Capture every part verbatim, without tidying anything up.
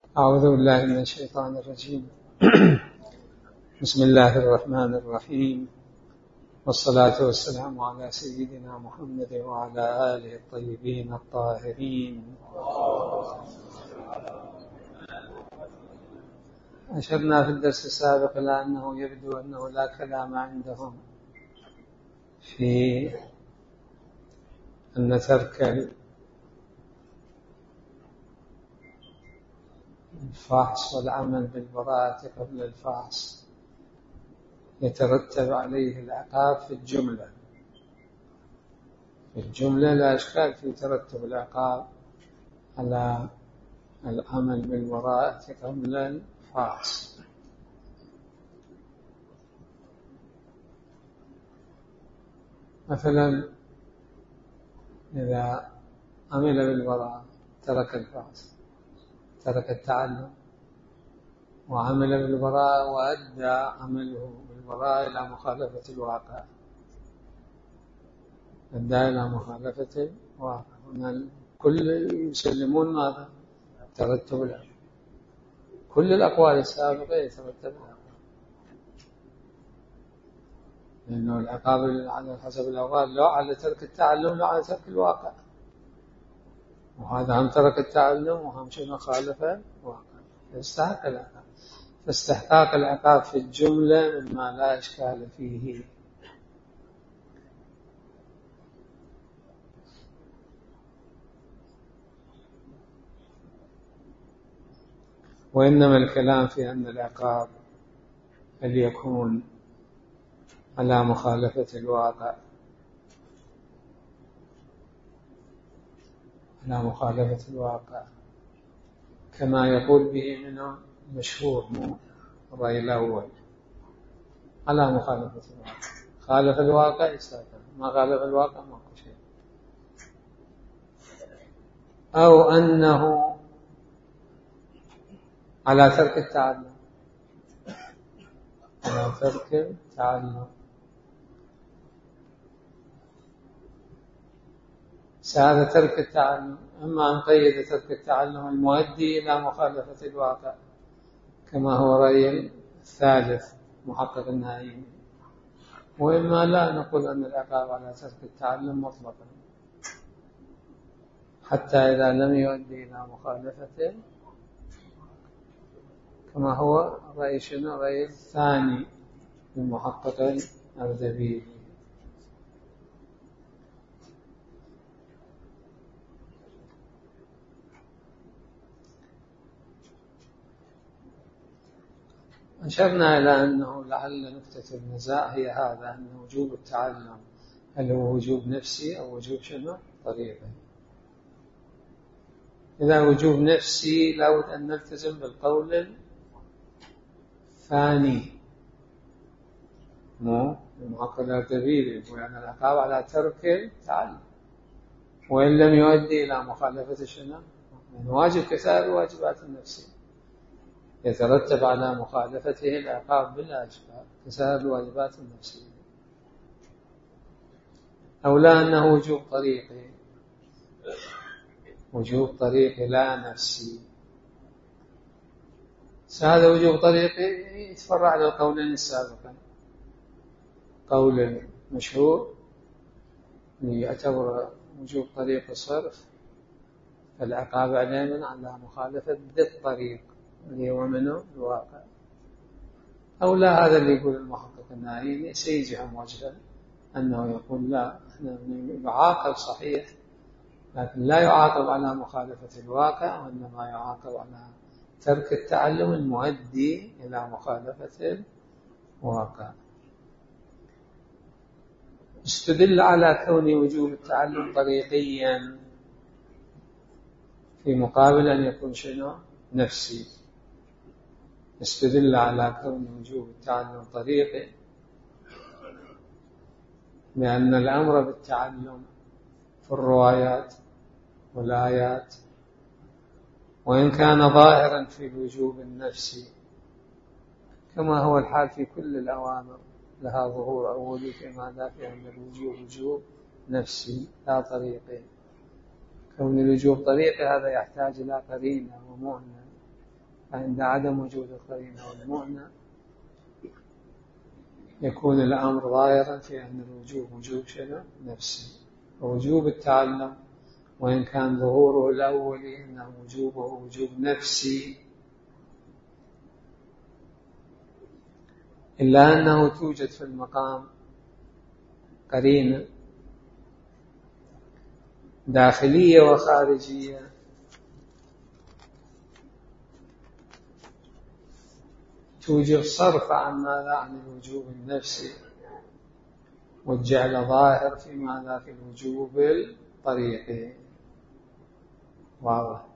أعوذ بالله من الشيطان الرجيم. بسم الله الرحمن الرحيم، والصلاة والسلام على سيدنا محمد وعلى آله الطيبين الطاهرين. أشرنا في الدرس السابق إلى أنه يبدو أنه لا كلام عندهم في أن ترك الفحص والعمل بالبراءة قبل الفحص يترتب عليه العقاب في الجملة. في الجملة لا إشكال في ترتب العقاب على العمل بالبراءة قبل الفحص. مثلا إذا عمل بالبراءة ترك الفحص، ترك التعلم، وعمل بالبراءة وأدى عمله بالبراءة إلى مخالفة الواقع، أدى إلى مخالفة الواقع. هنا الكل يسلمون ماذا؟ ترتب العقاب. كل الأقوال السابقة يترتب العقاب، لأنه العقاب على حسب الأقوال لا على ترك التعلم لا على ترك الواقع، وهذا هم ترك التعلم وهم شنو خالف الواقع، يستحق العقاب. فاستحقاق العقاب في الجملة مما لا إشكال فيه. وإنما الكلام في أن العقاب هل يكون على مخالفة الواقع، على مخالفة الواقع كما يقول به منه مشهور الرأي الأول، على مخالفة الواقع. خالف الواقع يستحق، ما خالف الواقع ما هو شيء. أو أنه على ترك التعلم، على ترك التعلم. هذا ترك التعلم إما أن قيد ترك التعلم المؤدي إلى مخالفة الواقع كما هو رأي الثالث محقق النهائي، وإما لا نقول أن العقاب على ترك التعلم مطلقا حتى إذا لم يؤدي إلى مخالفته كما هو رأي شنو؟ رأي الثاني المحقق الأردبيلي. أشرنا إلى أنه لعل نقطة النزاع هي هذا، أن وجوب التعلم هل هو وجوب نفسي أو وجوب شنو؟ طريقي. إذا وجوب نفسي لابد أن نلتزم بالقول الثاني مو المحقق الأردبيلي، وأن العقاب على ترك التعلم وإن لم يؤدي إلى مخالفة شنو؟ من واجب كسائر الواجبات النفسية يترتب على مخالفته العقاب بلا إشكال كسائر الواجبات النفسية. أو لا أنه وجوب طريقي، وجوب طريقي لا نفسي. هذا وجوب طريقي يتفرع على القولين السابقين. قول المشهور يعتبر وجوب طريق الصرف فالعقاب عليه على مخالفة ذي الطريق اللي هو منه الواقع. أو لا هذا اللي يقول المحقق النهائي سيجهم وجها أنه يقول لا احنا يعاقب صحيح لكن لا يعاقب على مخالفة الواقع، وإنما يعاقب على ترك التعلم المؤدي إلى مخالفة الواقع. استدل على كون وجوب التعلم طريقيا في مقابل أن يكون شنو؟ نفسي. استدل على كون وجوب التعلم طريقي لأن الأمر بالتعلم في الروايات والآيات وإن كان ظاهرا في الوجوب النفسي كما هو الحال في كل الأوامر لها ظهور أولي كما دافع أن الوجوب وجوب نفسي لا طريقي. كون الوجوب طريقي هذا يحتاج إلى قرينة ومعنى فعند عدم وجود القرينة والمعنى يكون الأمر ظاهرا في أن الوجوب وجوب شنو؟ نفسي. ووجوب التعلم وإن كان ظهوره الأولي أنه وجوبه وجوب نفسي، إلا أنه توجد في المقام قرينة داخلية وخارجية توجب صرف عن ماذا؟ عن الوجوب النفسي، والجعل ظاهر في ماذا؟ في الوجوب الطريقي. واضح؟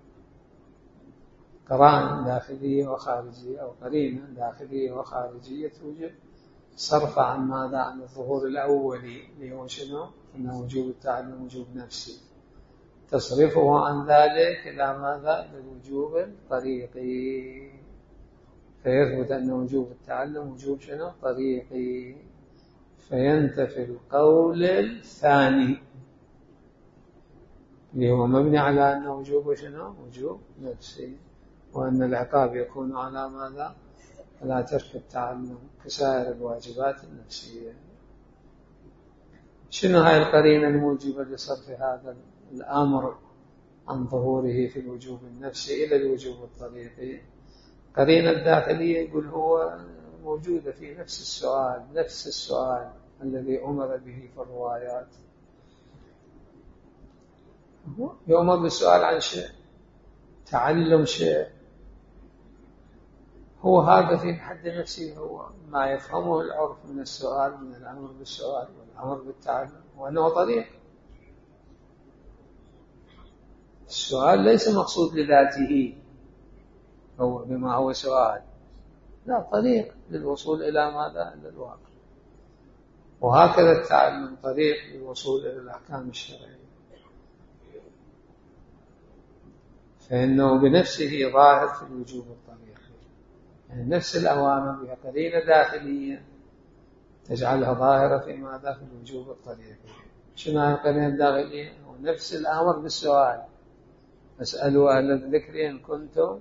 قرائن داخلية وخارجية أو قرينة داخلية وخارجية توجب صرف عن ماذا؟ عن الظهور الأولي اللي هو شنو؟ أنه وجوب التعلم وجوب نفسي، تصرفه عن ذلك إلى ماذا؟ إلى الوجوب الطريقي، فيثبت أن وجوب التعلم وجوب شنو؟ طريقي، فينتفي القول الثاني اللي هو مبني على أنه وجوب شنو؟ وجوب نفسي، وأن العقاب يكون على ماذا؟ على ترك التعلم كسائر الواجبات النفسية. شنو هاي القرينة الموجبة لصرف هذا الأمر عن ظهوره في الوجوب النفسي إلى الوجوب الطريقي؟ قرينة الداخلية يقول هو موجودة في نفس السؤال، نفس السؤال الذي أمر به في الروايات، يؤمر بالسؤال عن شيء، تعلم شيء، هو هذا في حد نفسه هو ما يفهمه العرف من السؤال، من الأمر بالسؤال والأمر بالتعلم، وأنه طريق. السؤال ليس مقصود لذاته هو بما هو سؤال، لا، طريق للوصول إلى ماذا؟ إلى الواقع. وهكذا التعلم طريق للوصول إلى الأحكام الشرعية، فإنه بنفسه ظاهر في الوجوب الطريقي، يعني نفس الأوامر بها قرينة داخلية تجعلها ظاهرة في ماذا؟ في الوجوب الطريقي. شنو القرينة الداخلية؟ ونفس الأمر بالسؤال، اسألوا أهل الذكر إن كنتم،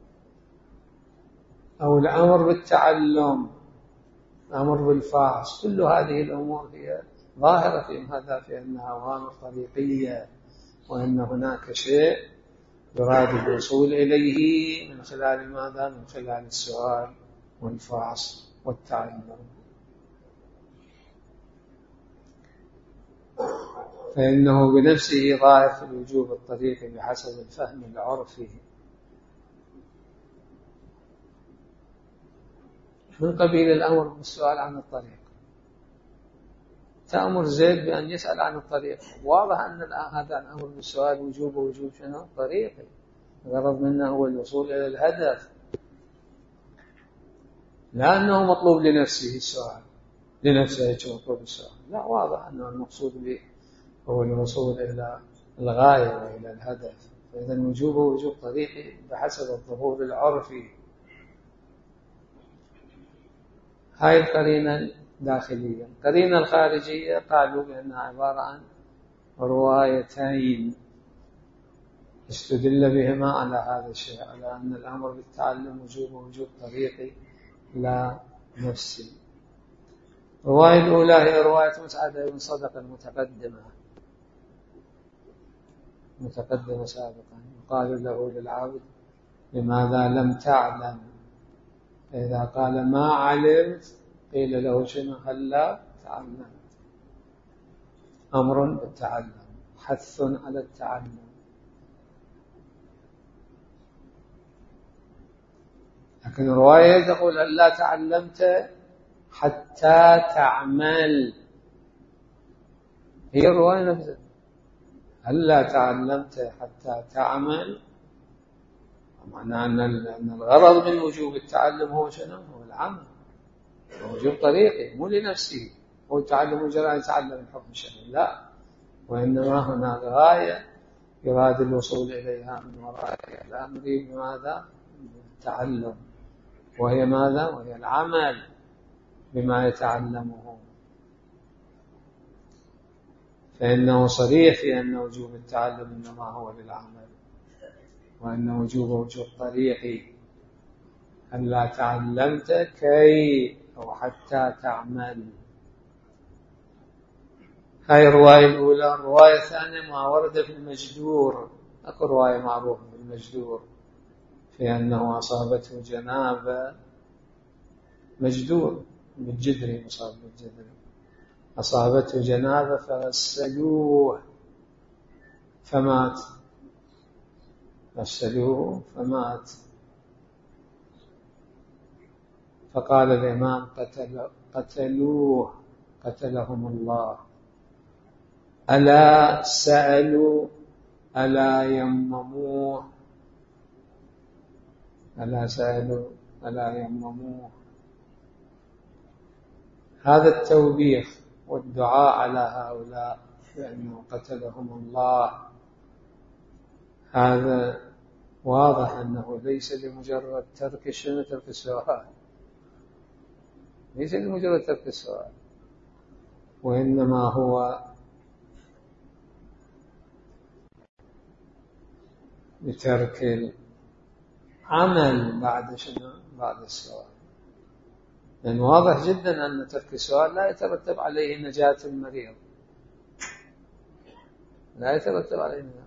أو الأمر بالتعلم، الأمر بالفحص، كل هذه الأمور هي ظاهرة في ماذا؟ في أنها أوامر طريقية، وأن هناك شيء يراد الوصول إليه من خلال ماذا؟ من خلال السؤال والفحص والتعلم. فإنه بنفسه ظاهر في الوجوب الطريقي بحسب الفهم العرفي من قبيل الأمر بالسؤال عن الطريق. تأمر زيد بأن يسأل عن الطريق، واضح أن هذا الأمر بالسؤال وجوب وجوب شنو؟ طريقي، الغرض منه هو الوصول إلى الهدف، لا أنه مطلوب لنفسه السؤال، لنفسه مطلوب السؤال، لا، واضح أنه المقصود به هو الوصول إلى الغاية وإلى الهدف. فإذا الوجوب وجوب طريقي بحسب الظهور العرفي. هاي القرينة الداخلية. القرينة الخارجية قالوا بأنها عبارة عن روايتين استدل بهما على هذا الشيء، على أن الأمر بالتعلم وجوب وجوب طريقي لا نفسي. الرواية الأولى هي رواية مسعد بن صدق المتقدمة متقدمة سابقا، يقال له للعبد لماذا لم تعلم؟ إذا قال ما علمت قيل له شنو؟ هلا تعلم. أمر بالتعلم، حث على التعلم. لكن الرواية تقول هلا تعلمت حتى تعمل، هي الرواية نفسها هلا تعلمت حتى تعمل، معنى أن الغرض من وجوب التعلم هو شنو؟ هو العمل، وجوب طريقي مو لنفسه، هو تعلم الجرائم يتعلم الحكم الشرعي، لا، وإنما هناك غاية يراد الوصول إليها من وراء الأمر بماذا؟ التعلم، وهي ماذا؟ وهي العمل بما يتعلمه. فإنه صريح في أن وجوب التعلم إنما هو للعمل، وأن وجوب وجوب طريقي ألا تعلمت كي أو حتى تعمل. هاي الرواية الأولى. الرواية الثانية ما ورد في المجدور. أكو رواية معروفة في المجدور في أنه أصابته جنابة. مجدور بالجدري، مصاب بالجدري، أصابته جنابة فغسلوه فمات. غسلوه فمات. فقال الإمام قتل قتلوه قتلهم الله. ألا سألوا ألا يمموه ألا سألوا ألا يمموه. هذا التوبيخ والدعاء على هؤلاء بأنه قتلهم الله، هذا واضح أنه ليس لمجرد ترك شنو ترك السؤال، ليس لمجرد ترك السؤال، وإنما هو بترك العمل بعد شنو بعد السؤال. لأن واضح جدا أن ترك السؤال لا يترتب عليه نجاة المريض، لا يترتب عليه نجاة،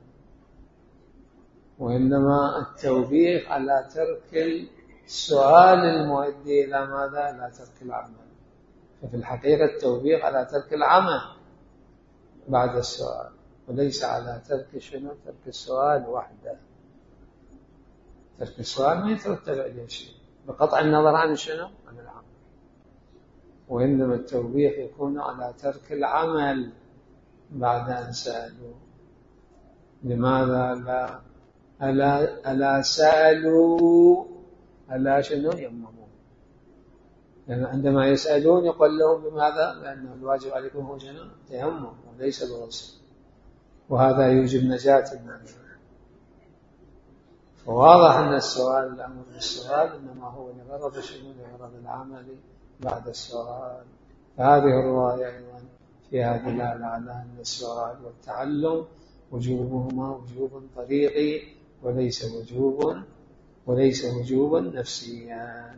وإنما التوبيخ على ترك السؤال المؤدي إلى ماذا؟ إلى ترك العمل. ففي الحقيقة التوبيخ على ترك العمل بعد السؤال، وليس على ترك شنو ترك السؤال وحده. ترك السؤال ما يترتب عليه شيء بقطع النظر عن شنو عن العمل، وإنما التوبيخ يكون على ترك العمل بعد أن سألوا. لماذا لا ألا, ألا سألوا ألا شنو يممون؟ لأن عندما يسألون يقول لهم بماذا؟ لأن الواجب عليكم هو شنو تيمم وليس الغسل، وهذا يوجب نجاة المريض. فواضح أن السؤال الأمر بالسؤال إنما هو لغرض شنو لغرض العمل بعد السؤال. فهذه الرواية أيضا فيها دلالة على أن السؤال والتعلم وجوبهما وجوب طريقي وليس وجوب وليس وجوبا نفسيا.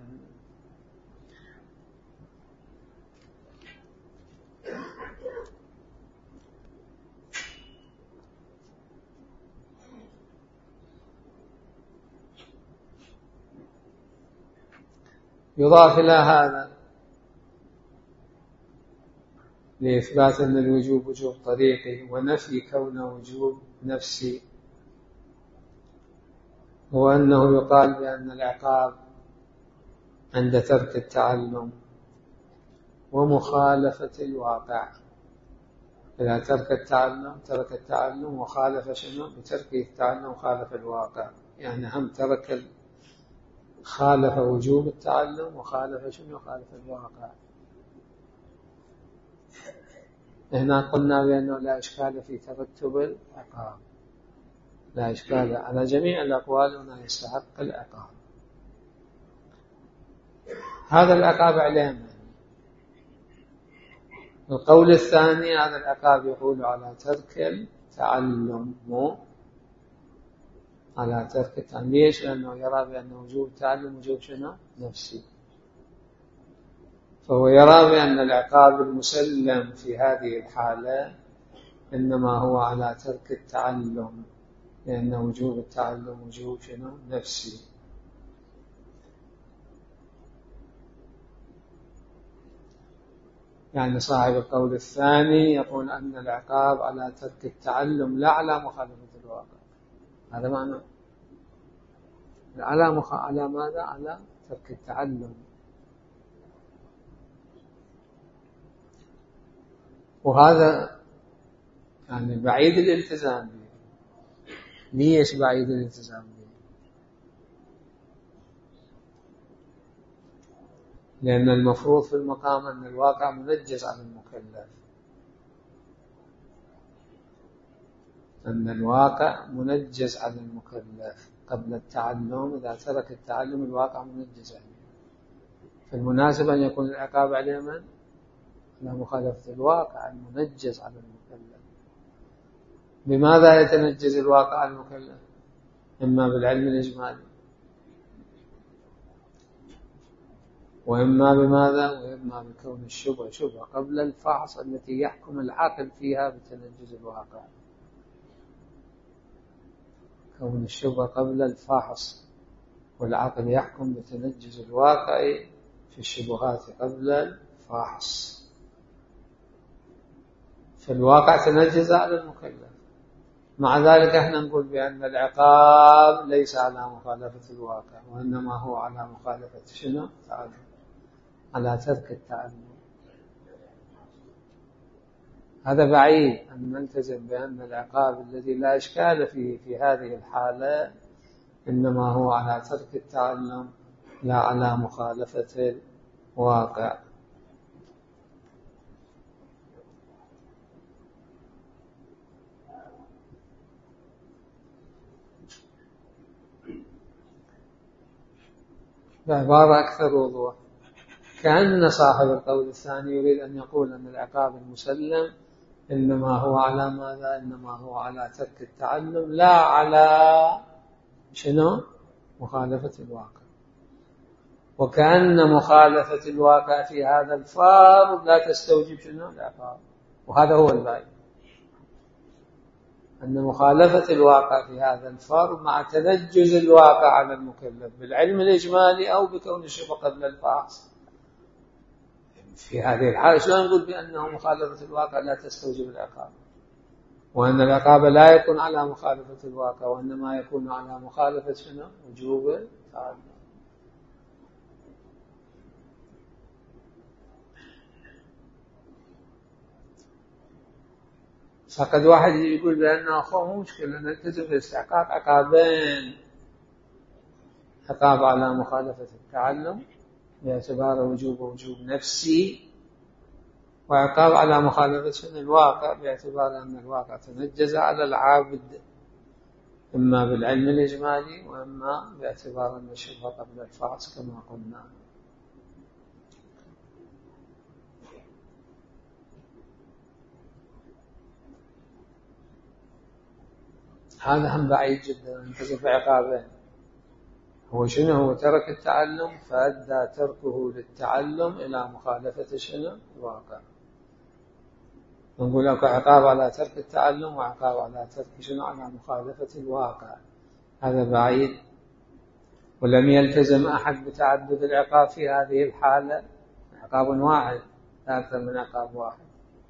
يضاف إلى هذا لإثبات أن الوجوب وجوب طريقي ونفي كونه وجوب نفسي، هو أنه يقال بأن العقاب عند ترك التعلم ومخالفة الواقع. إذا ترك التعلم ترك التعلم وخالف شنو بتركه التعلم خالف الواقع، يعني هم ترك خالف وجوب التعلم وخالف شنو خالف الواقع. هنا قلنا بأنه لا إشكال في ترتب العقاب، لا إشكال على جميع الأقوال أنه يستحق العقاب. هذا العقاب علينا. القول الثاني هذا العقاب يقول على ترك التعلم، مو على ترك التعلم. ليش؟ لأنه يرى بأن وجوب التعلم وجوب شنو نفسي، فهو يرى بأن العقاب المسلم في هذه الحالة إنما هو على ترك التعلم، لأن وجوب التعلم وجوب شنو نفسي. يعني صاحب القول الثاني يقول أن العقاب على ترك التعلم لا على مخالفة الواقع. هذا معنى على مخ... على ماذا؟ على ترك التعلم. وهذا يعني بعيد الالتزام به. ليش بعيد الالتزام به؟ لأن المفروض في المقام أن الواقع منجز على المكلف، أن الواقع منجز على المكلف قبل التعلم. إذا ترك التعلم الواقع منجز عليه، فالمناسب أن يكون العقاب عليه من؟ على مخالفة الواقع المنجز على المكلف. بماذا يتنجز الواقع على المكلف؟ إما بالعلم الإجمالي وإما بماذا؟ وإما بكون الشبهة شبهة قبل الفحص التي يحكم العقل فيها بتنجز الواقع. كون الشبهة قبل الفحص والعقل يحكم بتنجز الواقع في الشبهات قبل الفحص. في الواقع تنجز على المكلف، مع ذلك احنا نقول بأن العقاب ليس على مخالفة الواقع، وإنما هو على مخالفة شنو؟ تعلم، على ترك التعلم. هذا بعيد أن نلتزم بأن العقاب الذي لا إشكال فيه في هذه الحالة إنما هو على ترك التعلم لا على مخالفة الواقع. بعبارة أكثر وضوح، كأن صاحب القول الثاني يريد أن يقول أن العقاب المسلم إنما هو على ماذا؟ إنما هو على ترك التعلم لا على شنو؟ مخالفة الواقع. وكأن مخالفة الواقع في هذا الفرض لا تستوجب شنو؟ العقاب. وهذا هو البعيد، أن مخالفة الواقع في هذا الفرض مع تنجز الواقع على المكلف بالعلم الإجمالي أو بكون الشبهة قبل الفحص. في هذه الحالة شلون نقول بأنه مخالفة الواقع لا تستوجب العقاب، وأن العقاب لا يكون على مخالفة الواقع وإنما يكون على مخالفة شنو؟ وجوب التعلم. فقد واحد يقول بأنه أخوه مو مشكلة نلتزم باستحقاق عقابين، عقاب على مخالفة التعلم باعتبار وجوب وجوب نفسي، وعقاب على مخالفة الواقع باعتبار أن الواقع تنجز على العابد إما بالعلم الإجمالي وإما باعتبار أن الشبهة قبل الفحص كما قلنا. هذا هم بعيد جدا، نلتزم بعقابين. هو شنو؟ هو ترك التعلم فأدى تركه للتعلم إلى مخالفة شنو؟ الواقع. نقول لك عقاب على ترك التعلم وعقاب على ترك شنو؟ على مخالفة الواقع. هذا بعيد، ولم يلتزم أحد بتعدد العقاب في هذه الحالة، عقاب واحد لا أكثر من عقاب واحد.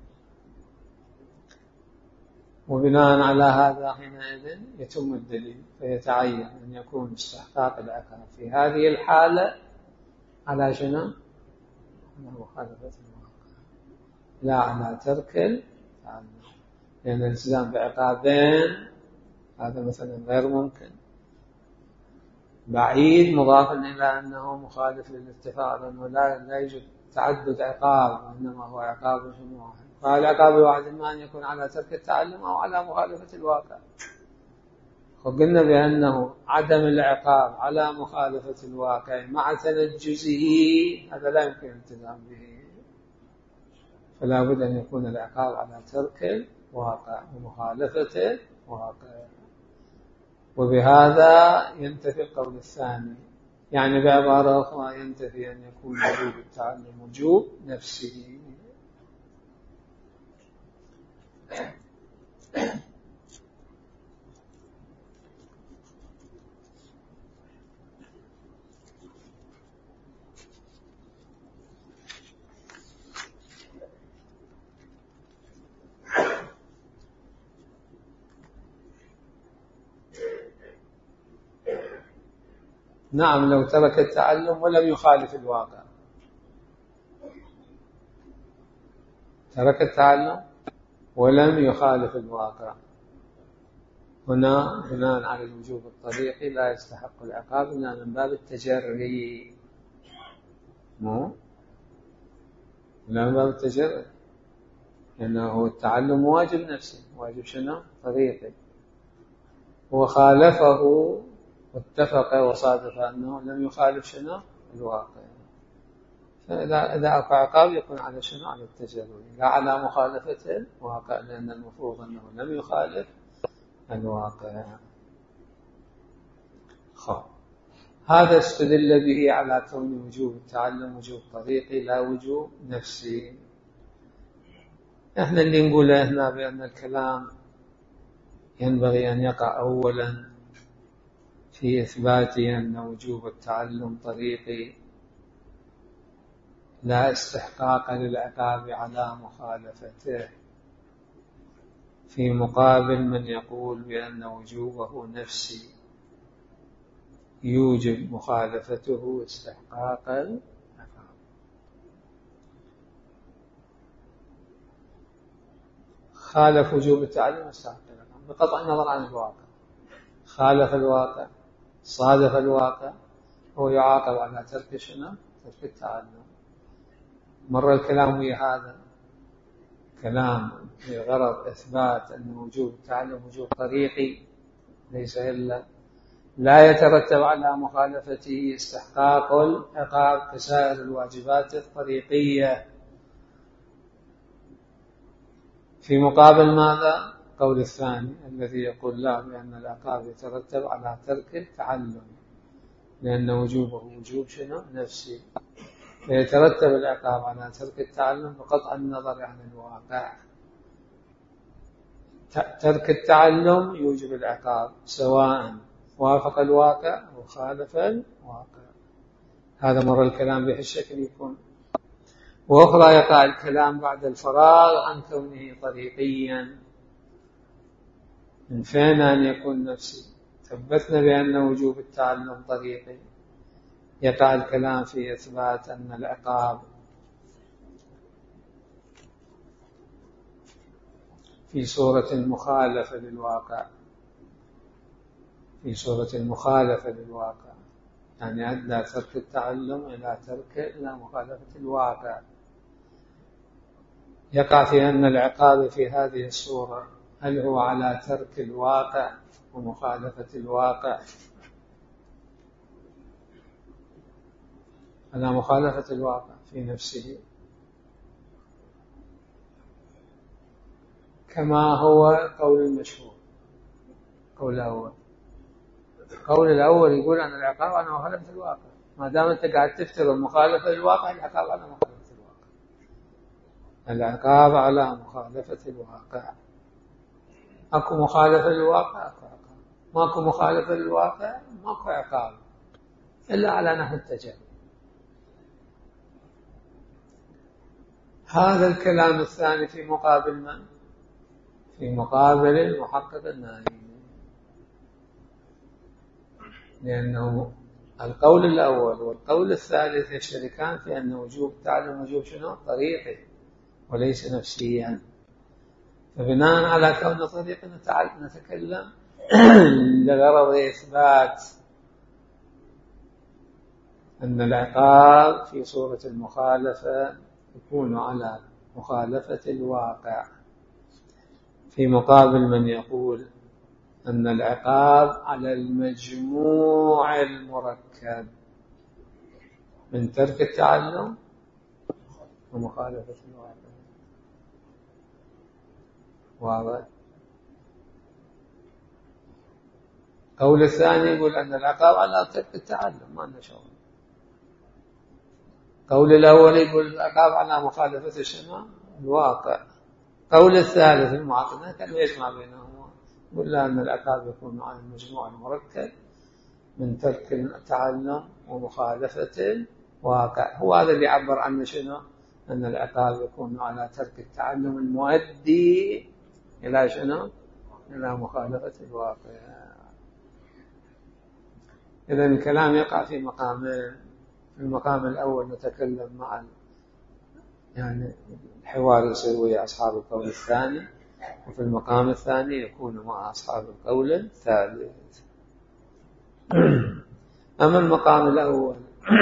وبناء على هذا حينئذ يتم الدليل، فيتعين أن يكون استحقاق العقاب في هذه الحالة على شنو؟ على مخالفة الواقع لا على ترك التعلم، لأن الالتزام بعقابين هذا مثلا غير ممكن، بعيد مضافا إلى أنه مخالف للاتفاق، لأنه لا لا يوجد تعدد عقاب وإنما هو عقاب واحد. فالعقاب الواحد إما أن يكون على ترك التعلم أو على مخالفة الواقع. وقلنا بأنه عدم العقاب على مخالفة الواقع مع تنجزه هذا لا يمكن الالتزام به، فلا بد أن يكون العقاب على ترك الواقع ومخالفة الواقع. وبهذا ينتفي القول الثاني، يعني بعبارة أخرى ينتفي أن يكون وجوب التعلم وجوب نفسه. نعم، لو ترك التعلم ولم يخالف الواقع، ترك التعلم ولم يخالف الواقع، هنا بناء على الوجوب الطبيعي لا يستحق العقاب إلا من باب التجري، مو لا من باب التجري، لأنه التعلم واجب نفسي، واجب شنو؟ طبيعي، وخالفه واتفق وصادف أنه لم يخالف شنو؟ الواقع. فإذا إذا أقع عقاب يكون على شنو؟ على التجري لا على مخالفة الواقع، لأن المفروض أنه لم يخالف الواقع. خب هذا استدل به على كون وجوب التعلم وجوب طريقي لا وجوب نفسي. احنا اللي نقوله هنا بأن الكلام ينبغي أن يقع أولا في إثبات أن وجوب التعلم طريقي لا استحقاق للعقاب على مخالفته، في مقابل من يقول بأن وجوبه نفسي يوجب مخالفته استحقاق العقاب. خالف وجوب التعلم استحقاق العقاب بقطع النظر عن الواقع، خالف الواقع صادف الواقع، هو يعاقب على ترك شنو؟ ترك التعلم. مر الكلام ويا هذا كلام بغرض إثبات أن وجوب التعلم وجوب طريقي ليس إلا لا يترتب على مخالفته استحقاق العقاب كسائر الواجبات الطريقية. في مقابل ماذا؟ قول الثاني الذي يقول لا، بأن العقاب يترتب على ترك التعلم لأن وجوبه وجوب شنو؟ نفسي، فيترتب العقاب على ترك التعلم بقطع النظر عن الواقع. ترك التعلم يوجب العقاب سواء وافق الواقع أو خالف الواقع. هذا مر الكلام بهالشكل يكون. وأخرى يقع الكلام بعد الفراغ عن كونه طريقيا. من فين أن يكون نفسي؟ ثبتنا بأن وجوب التعلم طريقي. يقع الكلام في إثبات أن العقاب في صورة المخالفة للواقع، في صورة المخالفة للواقع، يعني أدى ترك التعلم إلى ترك إلى مخالفة الواقع. يقع في أن العقاب في هذه الصورة هل هو على ترك الواقع ومخالفة الواقع، على مخالفة الواقع في نفسه، كما هو قول المشهور. قول الأول قول الأول يقول أن العقاب على مخالفة الواقع. ما دام أنت قاعد تفترض مخالفة الواقع، العقاب على مخالفة الواقع. العقاب على مخالفة الواقع. أكو مخالفة للواقع أكو عقاب، ماكو مخالفة للواقع ماكو عقاب إلا على نحو التجاهل. هذا الكلام الثاني في مقابل من؟ في مقابل المحقق النائم، لأنه القول الأول والقول الثالث يشتركان في أن وجوب التعلم وجوب شنو؟ طريقي وليس نفسيا. فبناء على كون طريق نتكلم لغرض إثبات أن العقاب في صورة المخالفة يكون على مخالفة الواقع، في مقابل من يقول أن العقاب على المجموع المركب من ترك التعلم ومخالفة الواقع. واضح؟ قول الثاني يقول أن العقاب على ترك التعلم، ما لنا شغل. قول الأول يقول العقاب على مخالفة شنو؟ الواقع. قول الثالث المعاقدة كان يجمع بينهما، يقول لا، أن العقاب يكون على المجموع المركب من ترك التعلم ومخالفة الواقع. هو هذا اللي يعبر عنه شنو؟ أن العقاب يكون على ترك التعلم المؤدي إلى شنو؟ إلى مخالفة الواقع. إذن الكلام يقع في مقامين. في المقام الأول نتكلم مع يعني الحوار يصير ويا أصحاب القول الثاني، وفي المقام الثاني يكون مع أصحاب القول الثالث. أما المقام الأول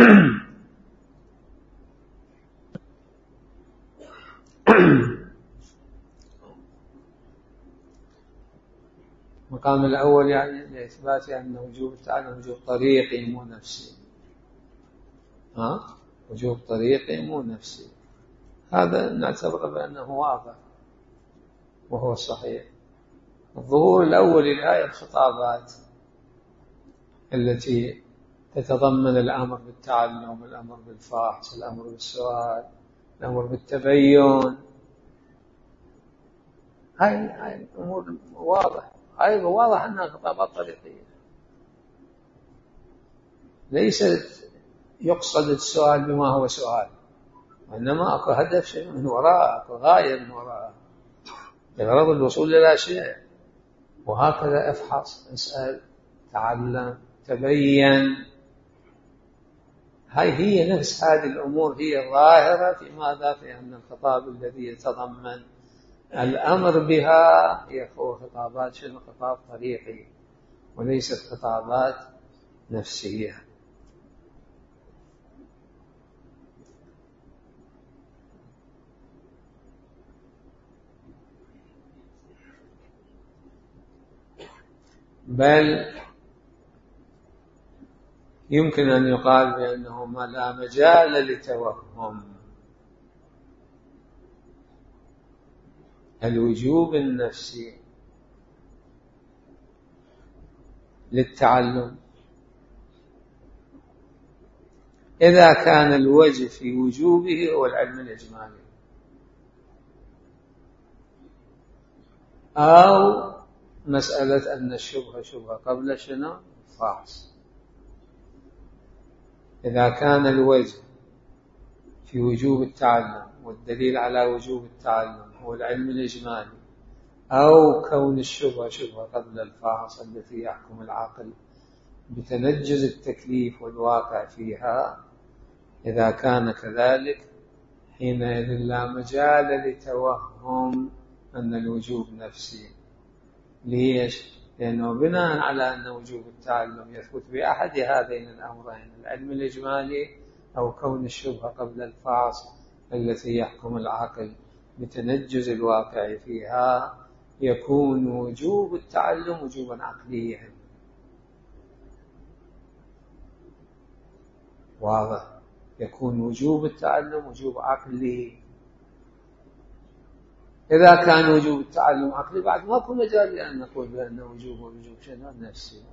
المقام الأول يعني لإثبات أن وجوب التعلم وجوب طريقي مو نفسي. ها؟ وجوب طريقي مو نفسي. هذا نعتبر بأنه واضح وهو الصحيح. الظهور الأول لهذه الخطابات التي تتضمن الأمر بالتعلم، الأمر بالفحص، الأمر بالسؤال، الأمر بالتبين. هاي هاي الأمور واضح، هاي واضح أنها خطابات طريقية، ليست يقصد السؤال بما هو سؤال، وإنما أكو هدف من وراء، أكو غاية من وراء، بغرض الوصول إلى شيء. وهكذا افحص، اسأل، تعلم، تبين. هاي هي نفس هذه الأمور هي ظاهرة في ماذا؟ في أن الخطاب الذي يتضمن الأمر بها هي خطابات شنو؟ خطاب طريقي، وليست خطابات نفسية. بل يمكن أن يقال بأنه ما لا مجال لتوهم الوجوب النفسي للتعلم إذا كان الوجه في وجوبه هو العلم الإجمالي، أو مسألة أن الشبهة شبهة قبل شنو؟ فحص. إذا كان الوجه في وجوب التعلم والدليل على وجوب التعلم هو العلم الإجمالي، أو كون الشبهة شبهة قبل الفحص التي يحكم العقل بتنجز التكليف والواقع فيها، إذا كان كذلك حينئذ لا مجال لتوهم أن الوجوب نفسي. ليش؟ لأنه بناء على أن وجوب التعلم يثبت بأحد هذين الأمرين، العلم الإجمالي أو كون الشبهة قبل الفحص التي يحكم العقل بتنجز الواقع فيها، يكون وجوب التعلم وجوبا عقليا. واضح؟ يكون وجوب التعلم وجوب عقلي. إذا كان وجوب التعلم عقلي بعد ما يكون مجال لأن نقول بأنه وجوب وجوب شنو؟ نفسي.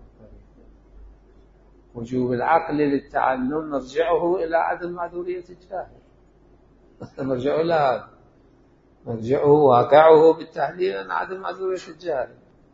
وجوب العقل للتعلم نرجعه إلى عدم معذورية الجاهل، نرجعه إلى هذا، نرجعه واقعه بالتحليل عن عدم معذورية الجاهل،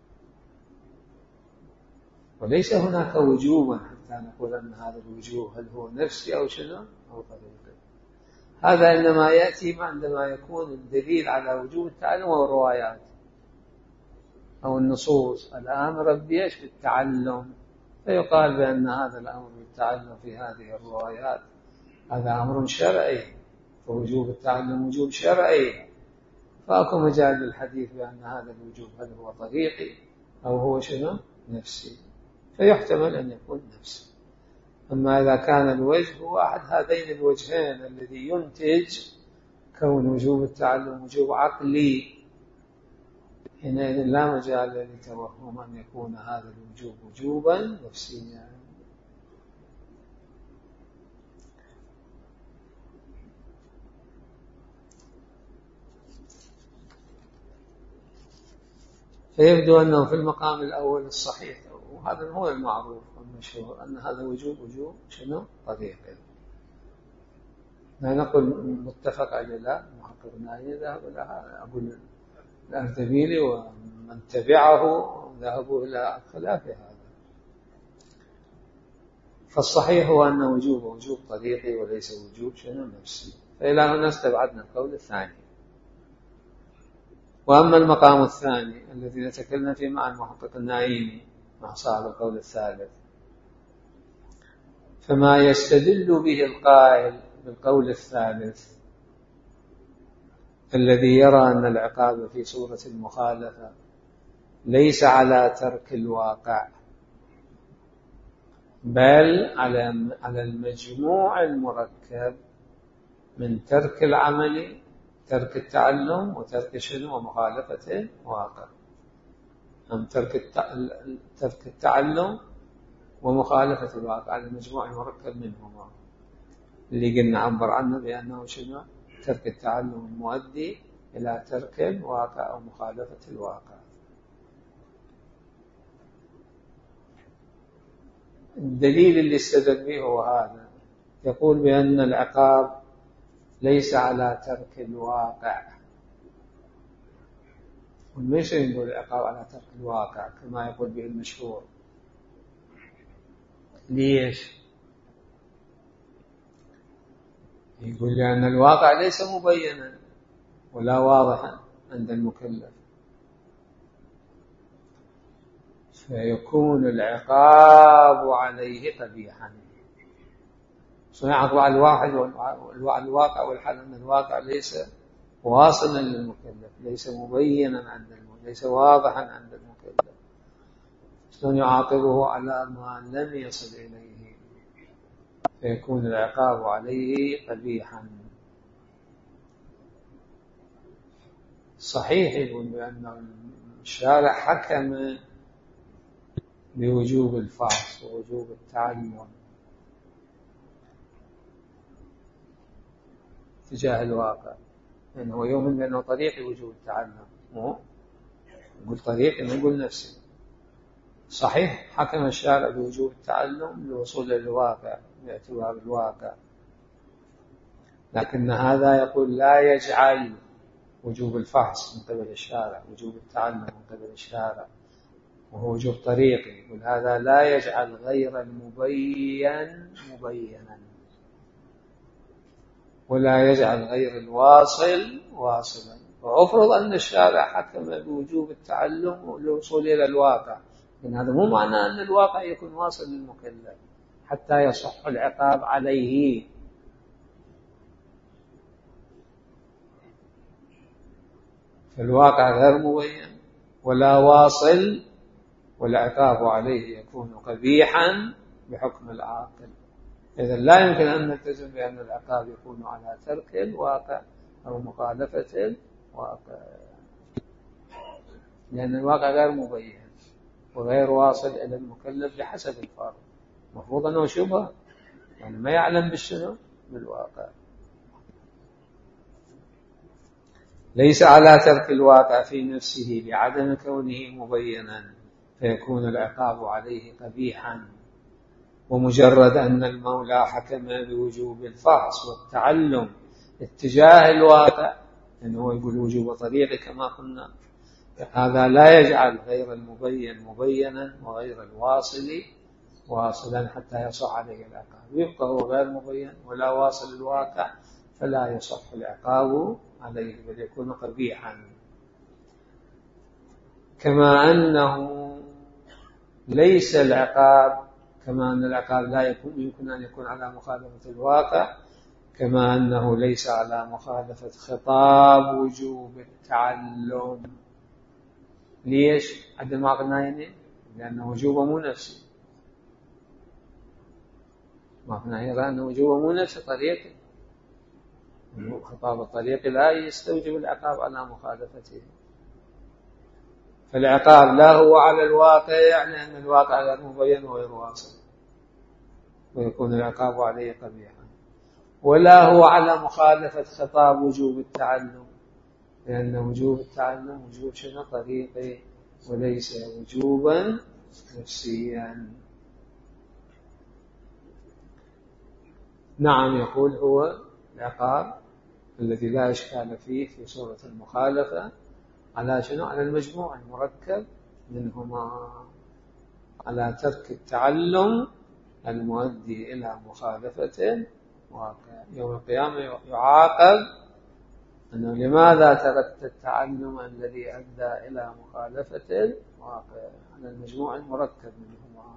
وليس هناك وجوبا حتى نقول أن هذا الوجوب هل هو نفسي أو شنو أو طريقي. هذا إنما يأتي عندما يكون الدليل على وجوب التعلم هو الروايات أو النصوص الآمرة بإيش؟ بالتعلم، فيقال بأن هذا الأمر بالتعلم في هذه الروايات هذا أمر شرعي، فوجوب التعلم وجوب شرعي، فأكو مجال للحديث بأن هذا الوجوب هل هو طريقي أو هو شنو؟ نفسي، فيحتمل أن يكون نفسي. أما إذا كان الوجه هو أحد هذين الوجهين الذي ينتج كون وجوب التعلم وجوب عقلي، حينئذ لا مجال لتوهم أن يكون هذا الوجوب وجوبا نفسيا. فيبدو أنه في المقام الأول الصحيح، وهذا هو المعروف والمشهور، أن هذا وجوب وجوب شنو؟ طريقي. لا نقول متفق عليه، لا، محقق النهائي ذهب إلى أبو الأردبيلي ومن تبعه ذهبوا إلى خلاف هذا. فالصحيح هو أن وجوب وجوب طريقي وليس وجوب شنو؟ نفسي. فإلى هنا استبعدنا القول الثاني. وأما المقام الثاني الذي نتكلم فيه مع المحقق النعيمي مع صاحب القول الثالث، فما يستدل به القائل بالقول الثالث الذي يرى أن العقاب في صورة المخالفة ليس على ترك الواقع بل على المجموع المركب من ترك العمل، ترك التعلم، وترك شنو؟ ومخالفة الواقع. أم ترك ترك التعلم ومخالفة الواقع على المجموع المركب منهما، اللي قلنا عبر عنه بأنه شنو؟ ترك التعلم المؤدي إلى ترك الواقع أو مخالفة الواقع. الدليل اللي استدل به هو هذا، يقول بأن العقاب ليس على ترك الواقع، وليس يقول العقاب على ترك الواقع كما يقول به المشهور. ليش؟ يقول لأن الواقع ليس مبينا ولا واضحا عند المكلف، فيكون العقاب عليه قبيحا. سيعقب على الواحد والواقع والحال أن الواقع ليس واصلا للمكلف، ليس مبينا عند المكلف، ليس واضحا عند المكلف، شلون يعاقبه على ما لم يصل إليه، فيكون العقاب عليه قبيحا. صحيح يقول بأن الشارع حكم بوجوب الفحص ووجوب التعلم تجاه الواقع، يعني هو يؤمن بأنه طريق وجوب التعلم، مو نقول طريق نقول نفسه. صحيح حكم الشارع بوجوب التعلم للوصول للواقع باعتبار الواقع، لكن هذا يقول لا يجعل وجوب الفحص من قبل الشارع، وجوب التعلم من قبل الشارع، وهو وجوب طريقي، يقول هذا لا يجعل غير المبين مبينا، ولا يجعل غير الواصل واصلا. وأفرض أن الشارع حكم بوجوب التعلم للوصول إلى الواقع، لكن هذا مو معنى أن الواقع يكون واصل للمكلف حتى يصح العقاب عليه. فالواقع غير مبين ولا واصل، والعقاب عليه يكون قبيحا بحكم العاقل. إذن لا يمكن أن نلتزم بأن العقاب يكون على ترك الواقع أو مخالفة الواقع، لأن الواقع غير مبين وغير واصل إلى المكلف بحسب الفرض. مفروض أنه شبه، يعني ما يعلم بالشنو بالواقع. ليس على ترك الواقع في نفسه لعدم كونه مبينا، فيكون العقاب عليه قبيحا. ومجرد أن المولى حكم بوجوب الفحص والتعلم اتجاه الواقع، لأنه هو يقول وجوب طريقي كما قلنا، هذا لا يجعل غير المبين مبينا وغير الواصل واصلا حتى يصح عليه العقاب. يبقى هو غير مبين ولا واصل الواقع، فلا يصح العقاب عليه بل يكون قبيحا. كما أنه ليس العقاب كما أن العقاب لا يكون يمكن أن يكون على مخالفة الواقع، كما أنه ليس على مخالفة خطاب وجوب التعلم. ليش؟ عدل ما قلنا يعني لأنه وجوبه مو نفسي، ما قلنا هي أنه وجوبه مو نفس طريقه، خطاب الطريق لا يستوجب العقاب على مخالفته. فالعقاب لا هو على الواقع، يعني أن الواقع غير مبين وغير واصل ويكون العقاب عليه قبيحا، ولا هو على مخالفة خطاب وجوب التعلم، لأن وجوب التعلم وجوب شنو طريقي وليس وجوبا نفسيا. نعم يقول هو العقاب الذي لا إشكال فيه في صورة المخالفة على شنو؟ على المجموع المركب منهما، على ترك التعلم المؤدي إلى مخالفة واقع. يوم القيامة يعاقب أنه لماذا تركت التعلم الذي أدى إلى مخالفة الواقع، على المجموع المركب منهما.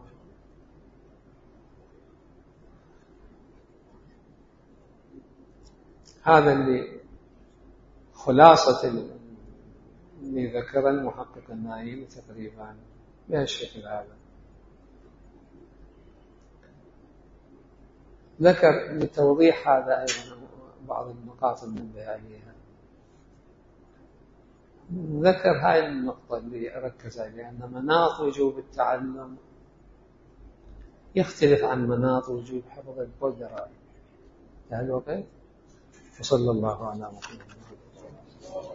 هذا اللي خلاصة اللي ذكر المحقق النايم تقريبا بهالشكل هذا. ذكر لتوضيح هذا أيضا بعض النقاط المنبه عليها. ذكر هاي النقطة اللي ركز عليها، أن مناط وجوب التعلم يختلف عن مناط وجوب حفظ القدرة. هل وقت؟ وصلى الله على محمد.